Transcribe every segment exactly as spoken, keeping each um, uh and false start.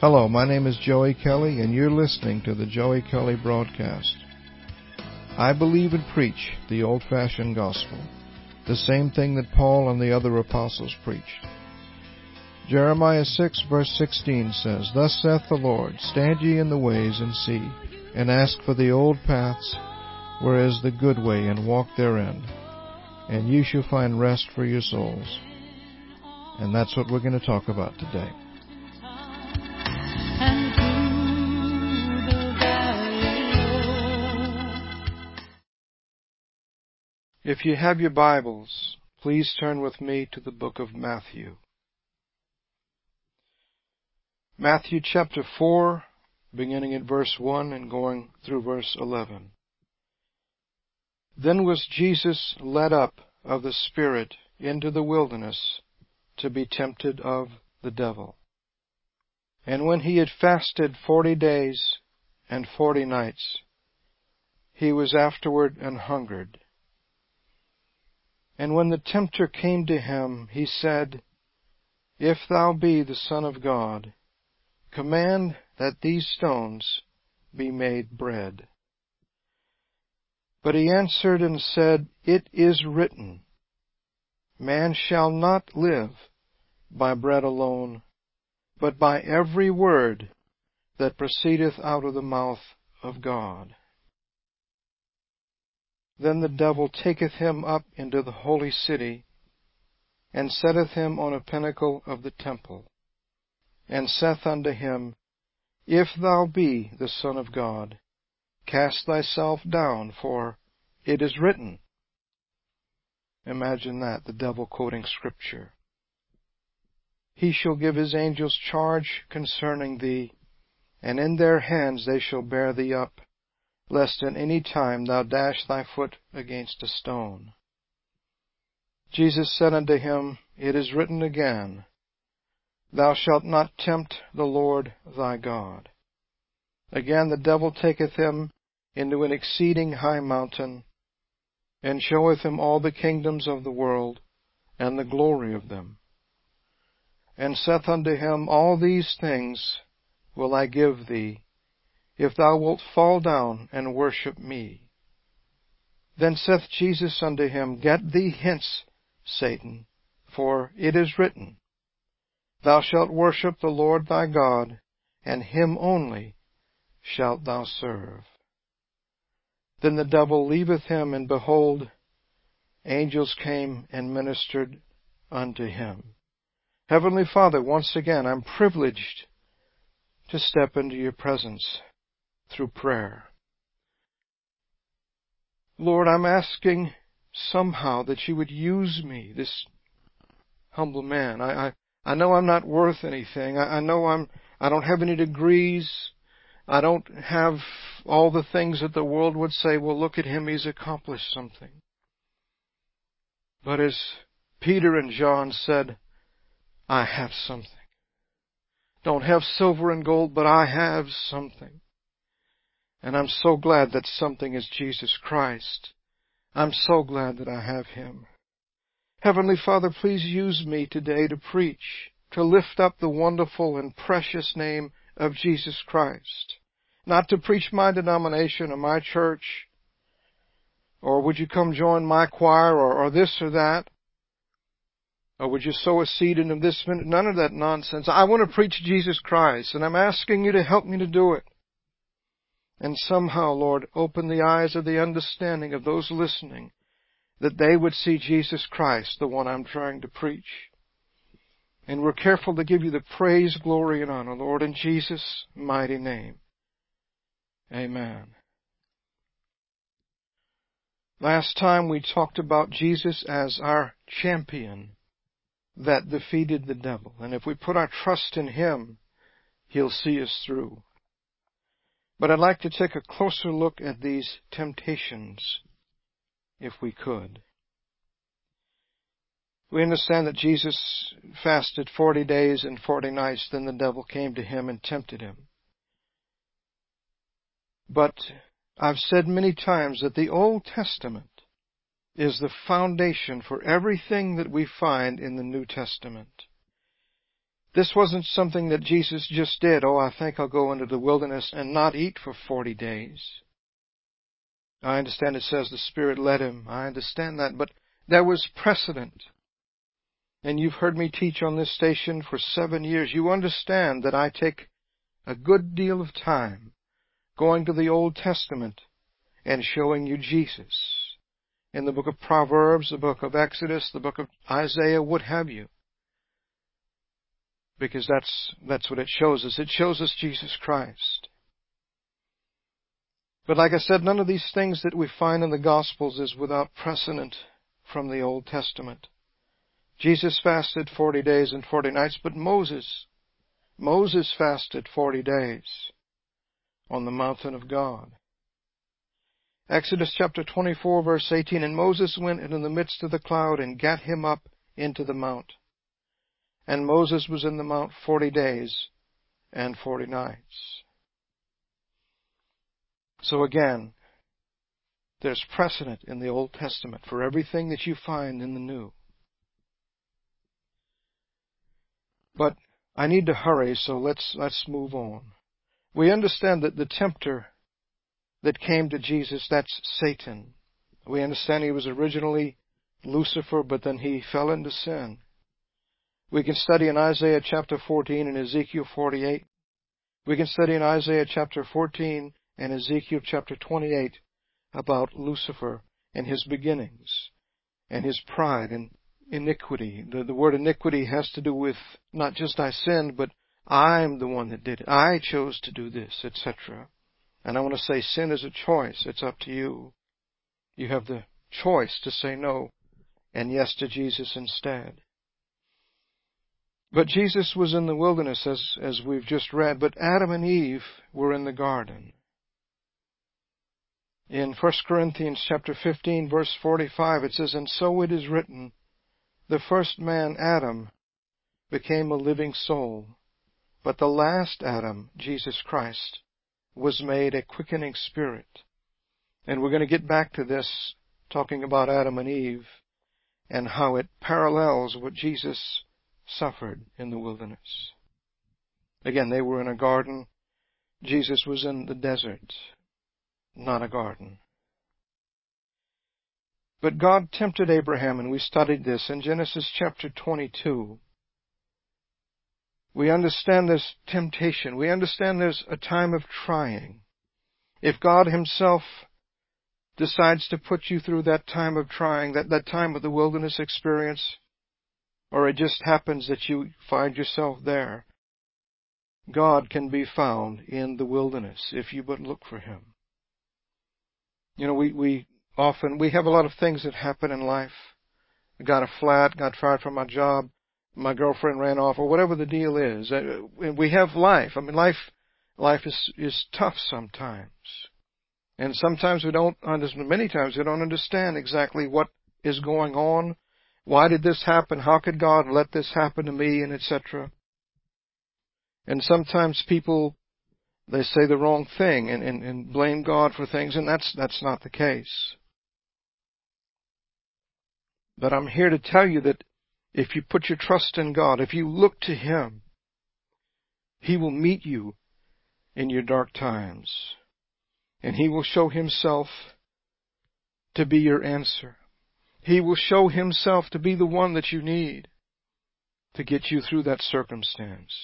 Hello, my name is Joey Kelly, and you're listening to the Joey Kelly Broadcast. I believe and preach the old-fashioned gospel, the same thing that Paul and the other apostles preached. Jeremiah six, verse sixteen says, Thus saith the Lord, Stand ye in the ways, and see, and ask for the old paths, where is the good way, and walk therein, and ye shall find rest for your souls. And that's what we're going to talk about today. If you have your Bibles, please turn with me to the book of Matthew. Matthew chapter four, beginning at verse one and going through verse eleven. Then was Jesus led up of the Spirit into the wilderness to be tempted of the devil. And when he had fasted forty days and forty nights, he was afterward an hungered. And when the tempter came to him, he said, If thou be the Son of God, command that these stones be made bread. But he answered and said, It is written, Man shall not live by bread alone, but by every word that proceedeth out of the mouth of God. Then the devil taketh him up into the holy city, and setteth him on a pinnacle of the temple, and saith unto him, If thou be the Son of God, cast thyself down, for it is written. Imagine that, the devil quoting Scripture. He shall give his angels charge concerning thee, and in their hands they shall bear thee up, lest at any time thou dash thy foot against a stone. Jesus said unto him, It is written again, Thou shalt not tempt the Lord thy God. Again the devil taketh him into an exceeding high mountain, and showeth him all the kingdoms of the world, and the glory of them. And saith unto him, All these things will I give thee, if thou wilt fall down and worship me. Then saith Jesus unto him, Get thee hence, Satan, for it is written, Thou shalt worship the Lord thy God, and him only shalt thou serve. Then the devil leaveth him, and behold, angels came and ministered unto him. Heavenly Father, once again, I'm privileged to step into your presence through prayer. Lord, I'm asking somehow that you would use me, this humble man. I, I, I know I'm not worth anything. I, I know I'm, I don't have any degrees. I don't have all the things that the world would say, well, look at him, he's accomplished something. But as Peter and John said, I have something. Don't have silver and gold, but I have something. And I'm so glad that something is Jesus Christ. I'm so glad that I have Him. Heavenly Father, please use me today to preach, to lift up the wonderful and precious name of Jesus Christ. Not to preach my denomination or my church, or would you come join my choir, or, or this or that, or would you sow a seed into this minute? None of that nonsense. I want to preach Jesus Christ, and I'm asking you to help me to do it. And somehow, Lord, open the eyes of the understanding of those listening, that they would see Jesus Christ, the one I'm trying to preach. And we're careful to give you the praise, glory, and honor, Lord, in Jesus' mighty name. Amen. Last time we talked about Jesus as our champion that defeated the devil. And if we put our trust in Him, He'll see us through. But I'd like to take a closer look at these temptations, if we could. We understand that Jesus fasted forty days and forty nights, then the devil came to Him and tempted Him. But I've said many times that the Old Testament is the foundation for everything that we find in the New Testament. This wasn't something that Jesus just did. Oh, I think I'll go into the wilderness and not eat for forty days. I understand it says the Spirit led him. I understand that. But there was precedent. And you've heard me teach on this station for seven years. You understand that I take a good deal of time going to the Old Testament and showing you Jesus. In the book of Proverbs, the book of Exodus, the book of Isaiah, what have you. Because that's, that's what it shows us. It shows us Jesus Christ. But like I said, none of these things that we find in the Gospels is without precedent from the Old Testament. Jesus fasted forty days and forty nights, but Moses, Moses fasted forty days on the mountain of God. Exodus chapter twenty-four, verse eighteen, and Moses went into the midst of the cloud and gat him up into the mount. And Moses was in the mount forty days and forty nights. So again, there's precedent in the Old Testament for everything that you find in the New. But I need to hurry, so let's let's move on. We understand that the tempter that came to Jesus, that's Satan. We understand he was originally Lucifer, but then he fell into sin. We can study in Isaiah chapter fourteen and Ezekiel forty-eight. We can study in Isaiah chapter fourteen and Ezekiel chapter twenty-eight about Lucifer and his beginnings and his pride and iniquity. The, the word iniquity has to do with not just I sinned, but I'm the one that did it. I chose to do this, et cetera. And I want to say sin is a choice. It's up to you. You have the choice to say no and yes to Jesus instead. But Jesus was in the wilderness, as, as we've just read, but Adam and Eve were in the garden. In First Corinthians chapter fifteen, verse forty-five, it says, and so it is written, the first man, Adam, became a living soul, but the last Adam, Jesus Christ, was made a quickening spirit. And we're going to get back to this, talking about Adam and Eve, and how it parallels what Jesus suffered in the wilderness. Again, they were in a garden. Jesus was in the desert, not a garden. But God tempted Abraham, and we studied this in Genesis chapter twenty-two. We understand this temptation. We understand there's a time of trying. If God Himself decides to put you through that time of trying, that, that time of the wilderness experience, or it just happens that you find yourself there, God can be found in the wilderness if you but look for Him. You know, we, we often, we have a lot of things that happen in life. I got a flat, got fired from my job, my girlfriend ran off, or whatever the deal is. We have life. I mean, life, life is, is tough sometimes. And sometimes we don't understand, many times we don't understand exactly what is going on. Why did this happen? How could God let this happen to me? And et cetera. And sometimes people, they say the wrong thing and, and, and blame God for things, and that's, that's not the case. But I'm here to tell you that if you put your trust in God, if you look to Him, He will meet you in your dark times. And He will show Himself to be your answer. He will show Himself to be the one that you need to get you through that circumstance.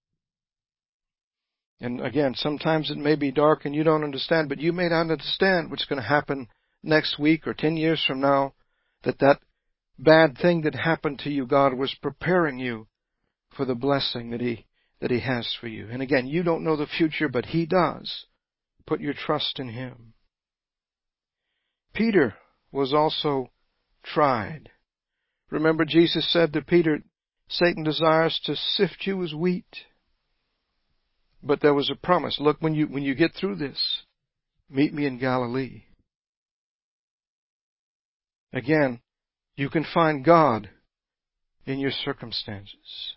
And again, sometimes it may be dark and you don't understand, but you may not understand what's going to happen next week or ten years from now, that that bad thing that happened to you, God was preparing you for the blessing that He, that He has for you. And again, you don't know the future, but He does. Put your trust in Him. Peter was also tried. Remember, Jesus said to Peter, Satan desires to sift you as wheat. But there was a promise. Look, when you, when you get through this, meet me in Galilee. Again, you can find God in your circumstances.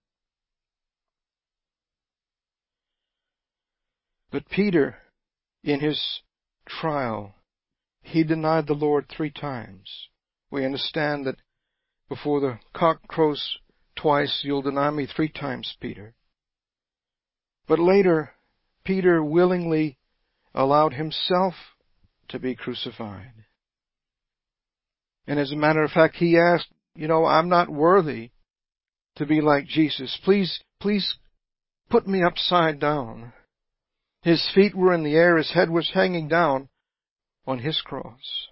But Peter, in his trial, he denied the Lord three times. We understand that before the cock crows twice, you'll deny me three times, Peter. But later, Peter willingly allowed himself to be crucified. And as a matter of fact, he asked, you know, I'm not worthy to be like Jesus. Please, please put me upside down. His feet were in the air, his head was hanging down on his cross.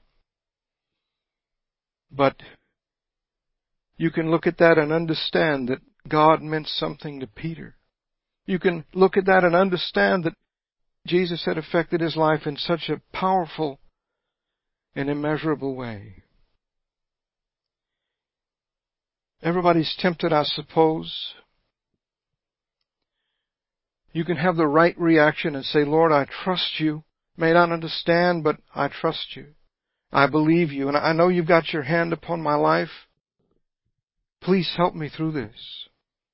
But you can look at that and understand that God meant something to Peter. You can look at that and understand that Jesus had affected his life in such a powerful and immeasurable way. Everybody's tempted, I suppose. You can have the right reaction and say, Lord, I trust you. May not understand, but I trust you. I believe you, and I know you've got your hand upon my life. Please help me through this.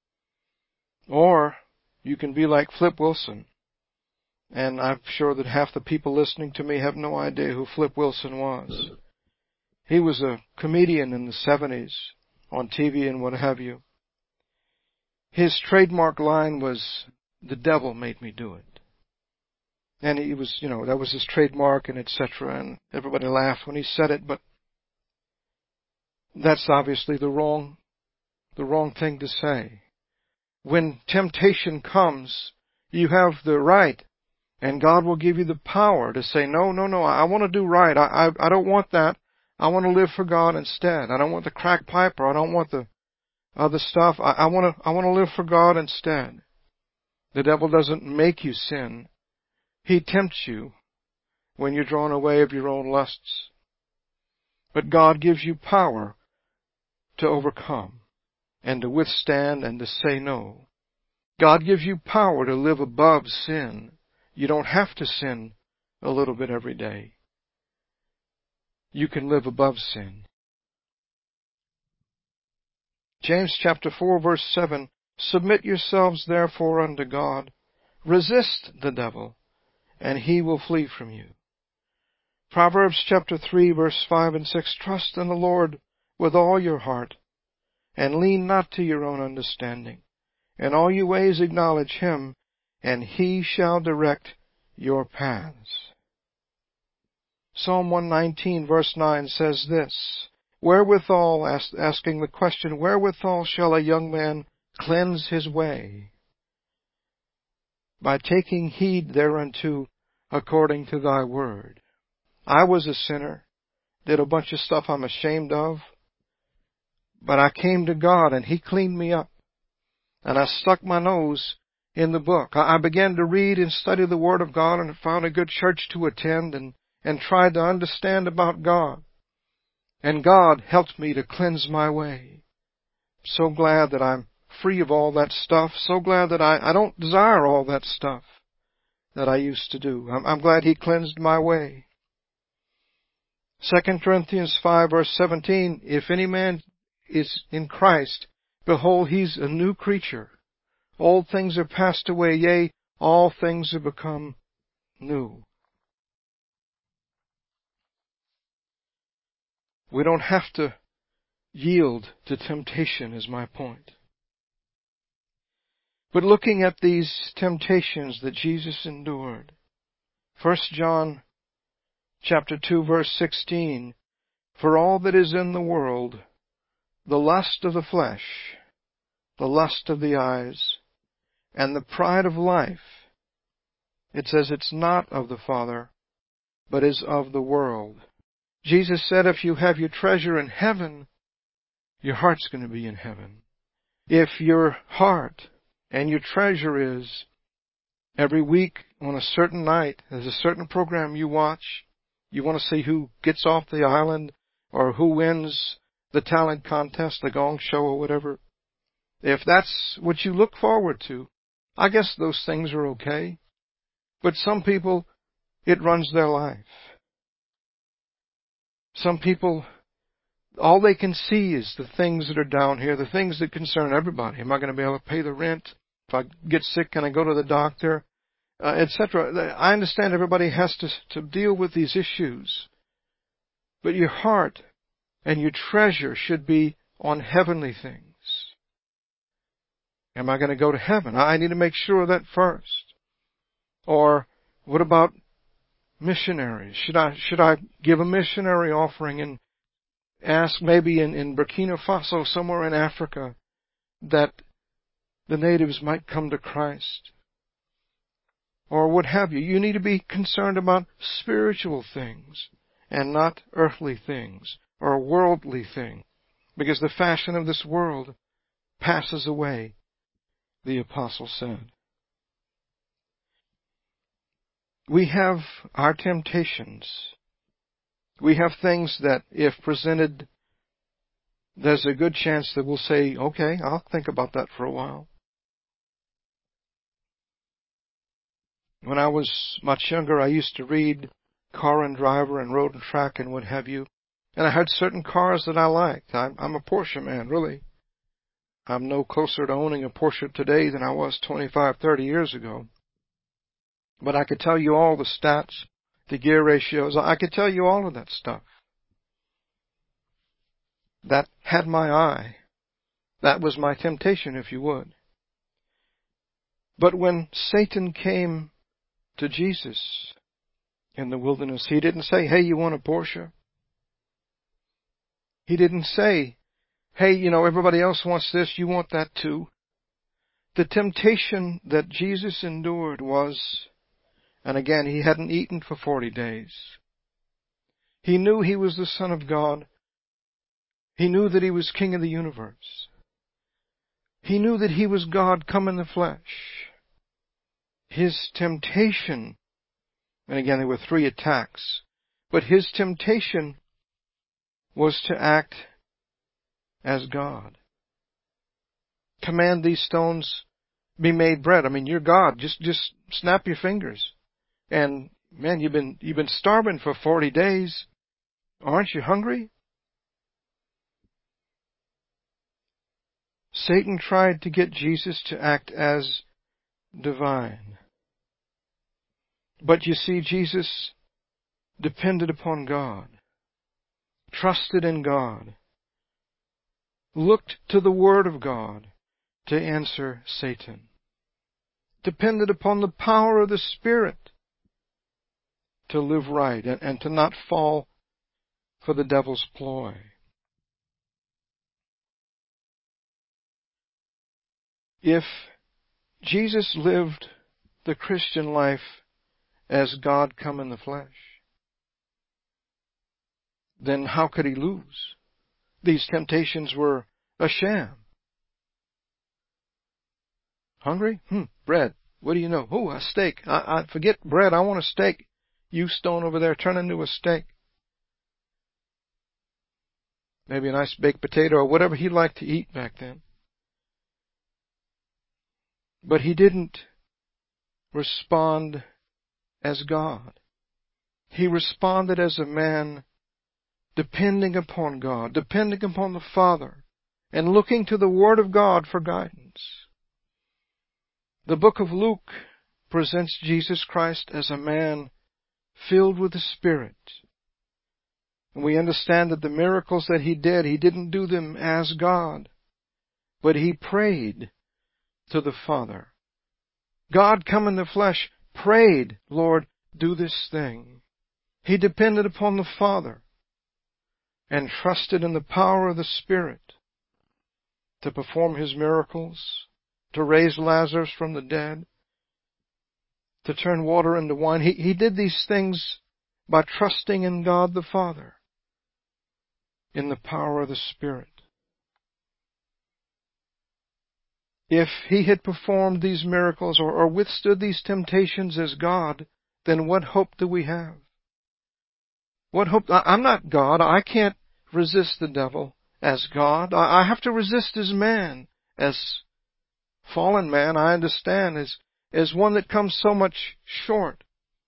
Or you can be like Flip Wilson. And I'm sure that half the people listening to me have no idea who Flip Wilson was. He was a comedian in the seventies on T V and what have you. His trademark line was, the devil made me do it. And he was, you know, that was his trademark and et cetera. And everybody laughed when he said it, but that's obviously the wrong, the wrong thing to say. When temptation comes, you have the right, and God will give you the power to say, no, no, no, I want to do right. I, I, I don't want that. I want to live for God instead. I don't want the crack pipe, or I don't want the other stuff. I, I want to, I want to live for God instead. The devil doesn't make you sin. He tempts you when you're drawn away of your own lusts. But God gives you power to overcome and to withstand and to say no. God gives you power to live above sin. You don't have to sin a little bit every day. You can live above sin. James chapter four verse seven, submit yourselves therefore unto God. Resist the devil, and he will flee from you. Proverbs chapter three verse five and six, trust in the Lord with all your heart, and lean not to your own understanding. In all your ways acknowledge him, and he shall direct your paths. Psalm one nineteen verse nine says this, wherewithal, ask, asking the question, wherewithal shall a young man cleanse his way? By taking heed thereunto according to thy word. I was a sinner, did a bunch of stuff I'm ashamed of, but I came to God and he cleaned me up. And I stuck my nose in the book. I began to read and study the Word of God and found a good church to attend and, and tried to understand about God. And God helped me to cleanse my way. So glad that I'm free of all that stuff. So glad that I, I don't desire all that stuff that I used to do. I'm, I'm glad he cleansed my way. Second Corinthians five verse seventeen, if any man is in Christ, behold, he's a new creature. Old things are passed away, yea, all things are become new. We don't have to yield to temptation, is my point. But looking at these temptations that Jesus endured, First John chapter two verse sixteen, for all that is in the world, the lust of the flesh, the lust of the eyes, and the pride of life, it says it's not of the Father, but is of the world. Jesus said if you have your treasure in heaven, your heart's going to be in heaven. If your heart and your treasure is every week on a certain night, there's a certain program you watch, you want to see who gets off the island or who wins the talent contest, the gong show or whatever, if that's what you look forward to, I guess those things are okay. But some people, it runs their life. Some people, all they can see is the things that are down here, the things that concern everybody. Am I going to be able to pay the rent? If I get sick, can I go to the doctor? Uh, et cetera. I understand everybody has to, to deal with these issues. But your heart and your treasure should be on heavenly things. Am I going to go to heaven? I need to make sure of that first. Or what about missionaries? Should I should I give a missionary offering and ask maybe in, in Burkina Faso, somewhere in Africa, that the natives might come to Christ? Or what have you. You need to be concerned about spiritual things and not earthly things or worldly things, because the fashion of this world passes away, the apostle said. We have our temptations. We have things that, if presented, there's a good chance that we'll say, okay, I'll think about that for a while. When I was much younger, I used to read Car and Driver and Road and Track and what have you. And I had certain cars that I liked. I'm, I'm a Porsche man, really. I'm no closer to owning a Porsche today than I was twenty-five, thirty years ago. But I could tell you all the stats, the gear ratios. I could tell you all of that stuff. That had my eye. That was my temptation, if you would. But when Satan came to Jesus in the wilderness, he didn't say, hey, you want a Porsche? He didn't say, hey, you know, everybody else wants this, you want that too. The temptation that Jesus endured was, and again, he hadn't eaten for forty days. He knew he was the Son of God. He knew that he was King of the universe. He knew that he was God come in the flesh. His temptation, and again, there were three attacks, but his temptation was to act as God. Command these stones be made bread. I mean, you're God. Just, just snap your fingers. And man, you've been, you've been starving for forty days. Aren't you hungry? Satan tried to get Jesus to act as divine. But you see, Jesus depended upon God, trusted in God, looked to the Word of God to answer Satan, depended upon the power of the Spirit to live right and, and to not fall for the devil's ploy. If Jesus lived the Christian life as God come in the flesh, then how could he lose? These temptations were a sham. Hungry? Hmm, bread. What do you know? Oh, a steak. I, I forget bread. I want a steak. You stone over there, turn into a steak. Maybe a nice baked potato or whatever he liked to eat back then. But he didn't respond as God. He responded as a man depending upon God, depending upon the Father, and looking to the Word of God for guidance. The book of Luke presents Jesus Christ as a man filled with the Spirit. And we understand that the miracles that he did, he didn't do them as God, but he prayed to the Father. God come in the flesh, prayed, Lord, do this thing. He depended upon the Father and trusted in the power of the Spirit to perform his miracles, to raise Lazarus from the dead, to turn water into wine. He, he did these things by trusting in God the Father, in the power of the Spirit. If he had performed these miracles or, or withstood these temptations as God, then what hope do we have? What hope? I, I'm not God. I can't resist the devil as God. I, I have to resist as man, as fallen man, I understand, as, as one that comes so much short.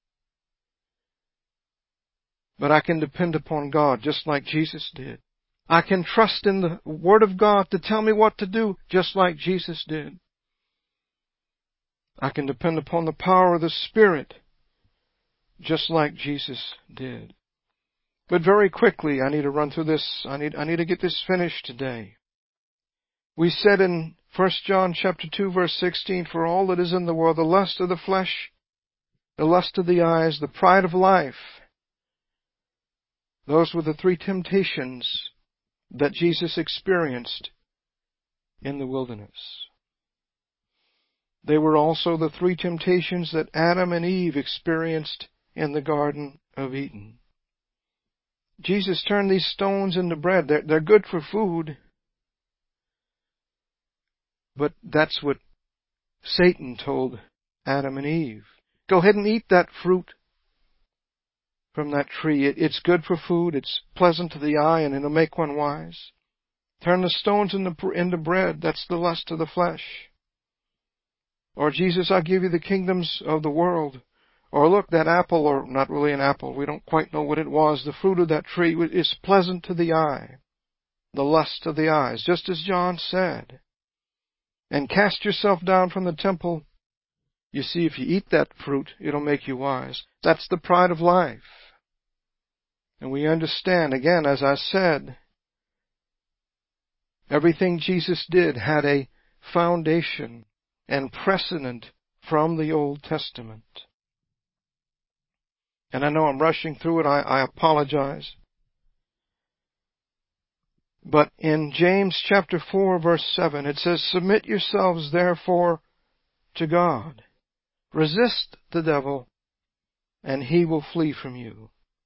But I can depend upon God just like Jesus did. I can trust in the Word of God to tell me what to do, just like Jesus did. I can depend upon the power of the Spirit, just like Jesus did. But very quickly, I need to run through this. I need, I need to get this finished today. We said in First John chapter two, verse sixteen, for all that is in the world, the lust of the flesh, the lust of the eyes, the pride of life. Those were the three temptations that Jesus experienced in the wilderness. They were also the three temptations that Adam and Eve experienced in the Garden of Eden. Jesus turned these stones into bread. They're, they're good for food. But that's what Satan told Adam and Eve. Go ahead and eat that fruit from that tree. It, it's good for food. It's pleasant to the eye, and it'll make one wise. Turn the stones into, into bread. That's the lust of the flesh. Or, Jesus, I'll give you the kingdoms of the world. Or, look, that apple, or not really an apple, we don't quite know what it was. The fruit of that tree is pleasant to the eye. The lust of the eyes, just as John said. And cast yourself down from the temple. You see, if you eat that fruit, it'll make you wise. That's the pride of life. And we understand, again, as I said, everything Jesus did had a foundation and precedent from the Old Testament. And I know I'm rushing through it. I, I apologize. But in James chapter four, verse seven, it says, submit yourselves therefore to God. Resist the devil, and he will flee from you.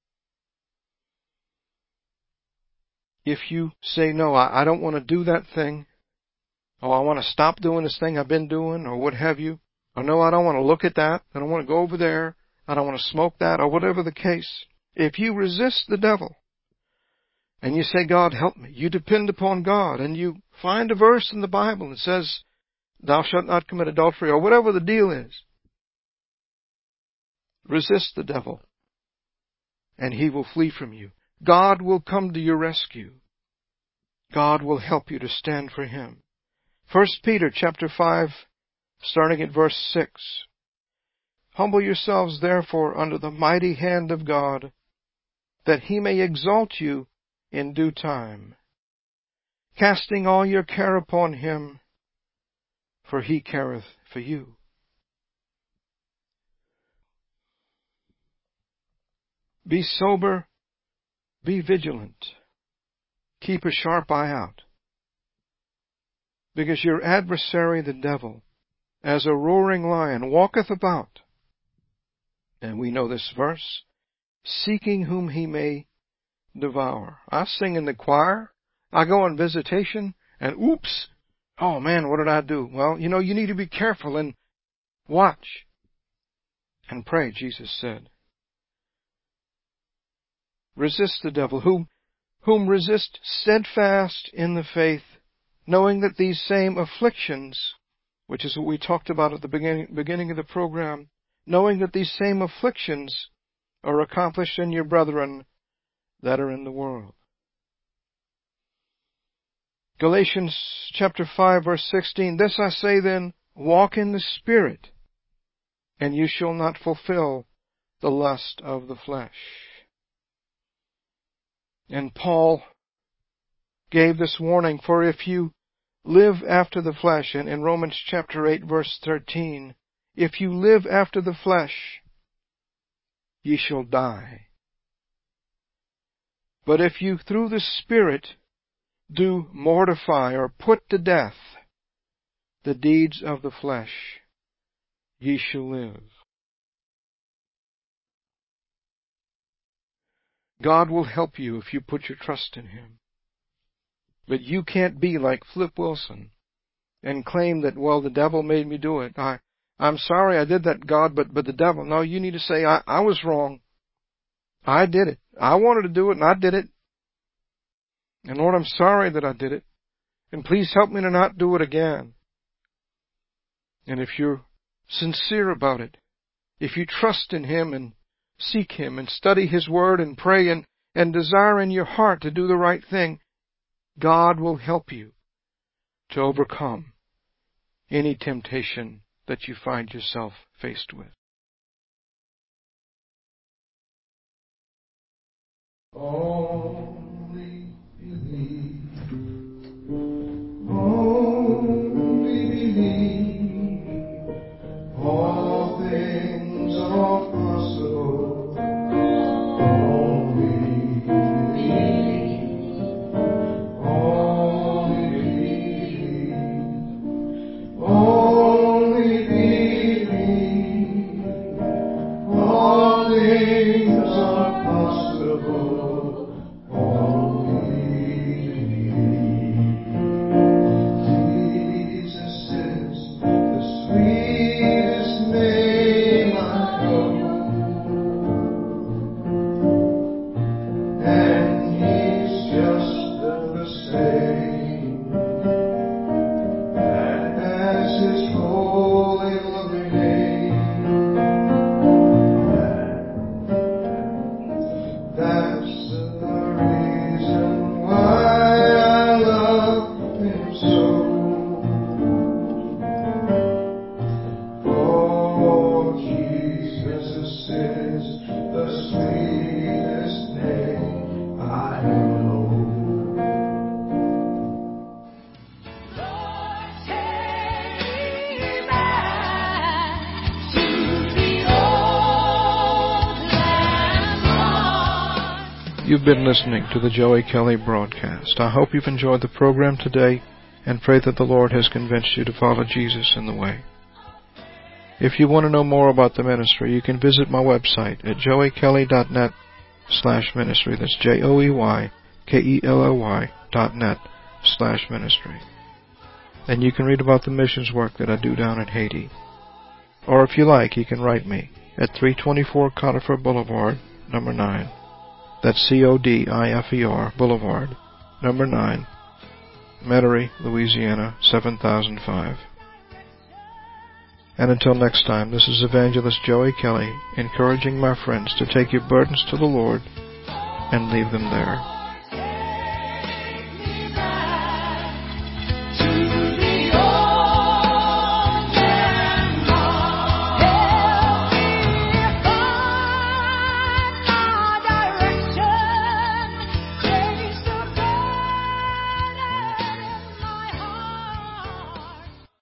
If you say, no, I, I don't want to do that thing, or I want to stop doing this thing I've been doing, or what have you, or no, I don't want to look at that, I don't want to go over there, I don't want to smoke that, or whatever the case. If you resist the devil, and you say, God, help me, you depend upon God, and you find a verse in the Bible that says, thou shalt not commit adultery, or whatever the deal is, resist the devil, and he will flee from you. God will come to your rescue. God will help you to stand for him. First Peter chapter five, starting at verse six. Humble yourselves therefore under the mighty hand of God, that he may exalt you in due time, casting all your care upon him, for he careth for you. Be sober, be vigilant, keep a sharp eye out, because your adversary the devil, as a roaring lion, walketh about, and we know this verse, seeking whom he may devour. I sing in the choir, I go on visitation, and oops, oh man, what did I do? Well, you know, you need to be careful and watch and pray, Jesus said. Resist the devil, whom, whom resist steadfast in the faith, knowing that these same afflictions, which is what we talked about at the beginning, beginning of the program, knowing that these same afflictions are accomplished in your brethren that are in the world. Galatians chapter five, verse sixteen, this I say then, walk in the Spirit, and you shall not fulfill the lust of the flesh. And Paul gave this warning, for if you live after the flesh, and in Romans chapter eight, verse thirteen, if you live after the flesh, ye shall die. But if you through the Spirit do mortify or put to death the deeds of the flesh, ye shall live. God will help you if you put your trust in him. But you can't be like Flip Wilson and claim that, well, the devil made me do it. I, I'm sorry I did that, God, but, but the devil. No, you need to say, I, I was wrong. I did it. I wanted to do it, and I did it. And Lord, I'm sorry that I did it. And please help me to not do it again. And if you're sincere about it, if you trust in him and seek him and study his word and pray and, and desire in your heart to do the right thing, God will help you to overcome any temptation that you find yourself faced with. Only believe. Only You've been listening to the Joey Kelly broadcast. I hope you've enjoyed the program today and pray that the Lord has convinced you to follow Jesus in the way. If you want to know more about the ministry, you can visit my website at joey kelly dot net slash ministry. That's J O E Y K E L L Y dot net slash ministry. And you can read about the missions work that I do down in Haiti. Or if you like, you can write me at three twenty-four Codifer Boulevard, number nine. That's C O D I F E R Boulevard, number nine, Metairie, Louisiana, seven thousand five. And until next time, this is Evangelist Joey Kelly, encouraging my friends to take your burdens to the Lord and leave them there.